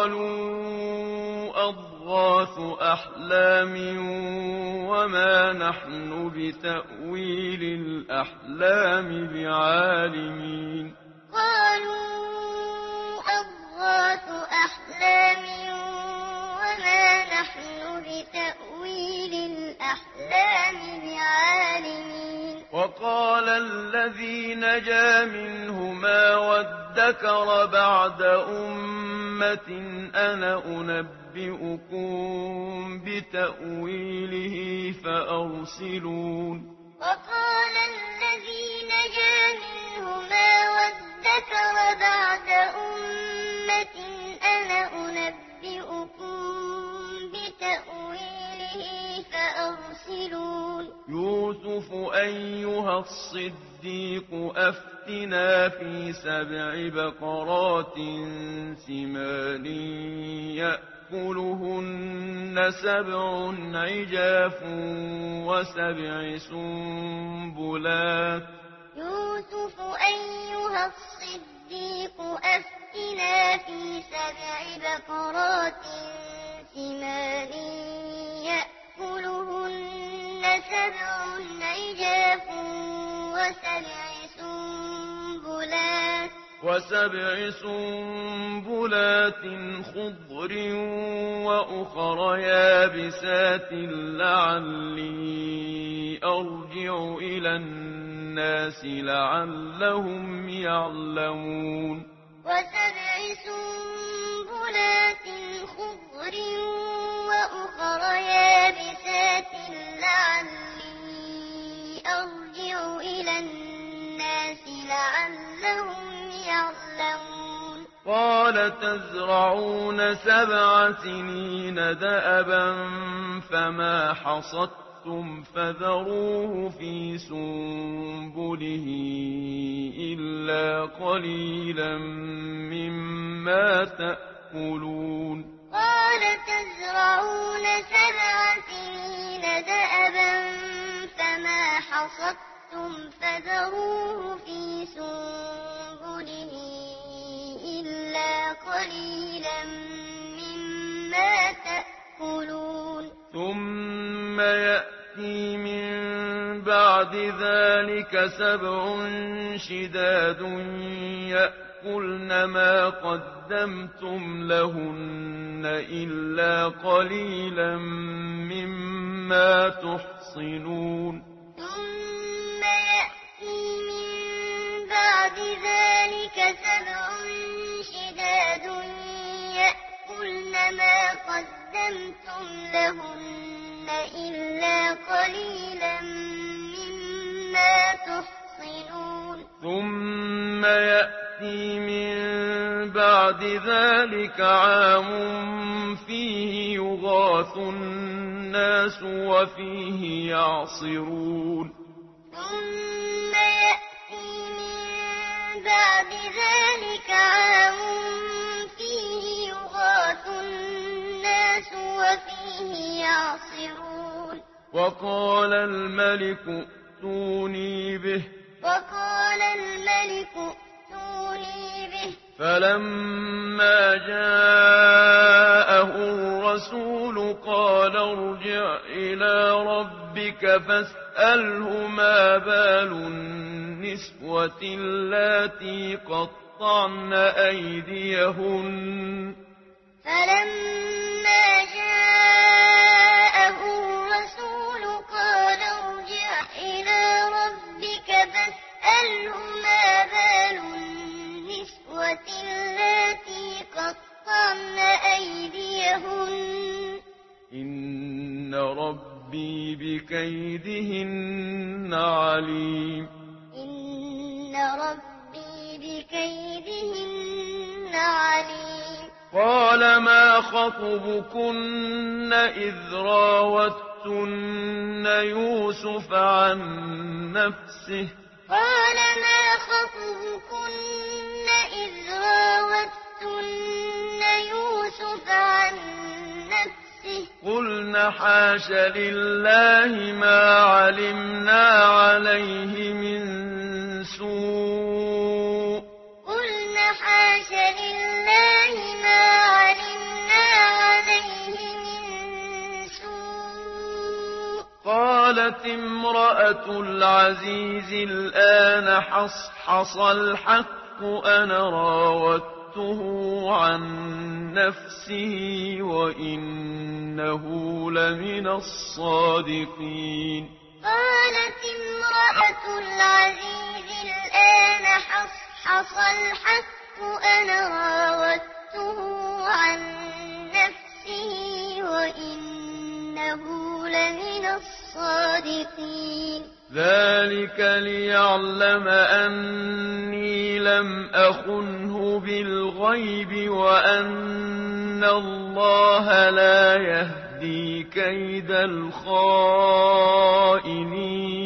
قَالُوا أَضْغَاثُ أَحْلَامٍ وَمَا نَحْنُ بِتَأْوِيلِ الْأَحْلَامِ بِعَالِمِينَ قَالُوا أَضْغَاثُ أَحْلَامٍ وَمَا نَحْنُ بِتَأْوِيلِ الْأَحْلَامِ بِعَالِمِينَ وَقَالَ الَّذِي نَجَا مِنْهُمَا وَادَّكَرَ بَعْدَ أُمَّةٍ أَنَا أُنَبِّئُكُم بِتَأْوِيلِهِ فَأَرْسِلُونِ وَقَالَ الَّذِي نَجَا مِنْهُمَا وَادَّكَرَ بَعْدَ أُمَّةٍ أَنَا أُنَبِّئُكُم بِتَأْوِيلِهِ فَأَرْسِلُونِ يُوسُفُ أَيُّهَا الصِّدِّيقُ أَفْتِنَا فِي 7 بَقَرَاتٍ سِمَانٍ يَأْكُلُهُنَّ 7 عِجَافٌ و7 سُنبُلَاتٍ يُوسُفُ أَيُّهَا الصِّدِّيقُ أَفْتِنَا فِي 7 بَقَرَاتٍ سِمَانٍ يَأْكُلُهُنَّ 7 عِجَافٌ و7 سنبلات خضر وأخر يابسات لعلي أرجع إلى الناس لعلهم يعلمون 7 سنبلات خضر وأخر يابسات لعلي أرجع إلى الناس لعلهم يعلمون قال تزرعون 7 سنين دأبا فما حصدتم فذروه في سنبله إلا قليلا مما تأكلون قال تزرعون 7 سنين دأبا فما حصدتم فذروه في سنبله إلا قليلا مما تأكلون ثم يأتي من بعد ذلك 7 شداد يأكلن ما قدمتم لهن إلا قليلا مما تحصنون ثم يأتي من بعد ذلك 7 شداد يأكلن ما قدمتم لهن إلا قليلا مما تحصنون ثم يأتي من بعد ذلك عام فيه يغاث الناس وفيه يعصرون ثم يأتي من بعد ذلك عام فيه يغاث الناس وفيه يعصرون وقال الملك ائتوني به وقال الملك ائتوني به فلما جاءه الرسول قال ارجع إلى ربك فاسأله ما بال النسوة اللاتي قطعن أيديهن فلما جاءه الرسول قال ارجع إلى ربك فاسأله ما بال النسوة اللاتي قطعن أيديهن إن ربي بكيدهن عليم إن ربي بكيدهن عليم قال ما خطبكن إذ راوتن يوسف عن نفسه قال ما خطبكن إذ راوتن يوسف عن نفسه قلنا حاش لله ما علمنا عليه من سوء قلنا حاش لله ما علمنا قالت امرأة العزيز الآن حصحص الحق أنا راودته عن نفسه وإنه لمن الصادقين قالت امرأة العزيز الآن حصحص الحق أنا راودته عن نفسه وإنه لمن الصادقين ذلك ليعلم أني لم أخنه بالغيب وأن الله لا يهدي كيد الخائنين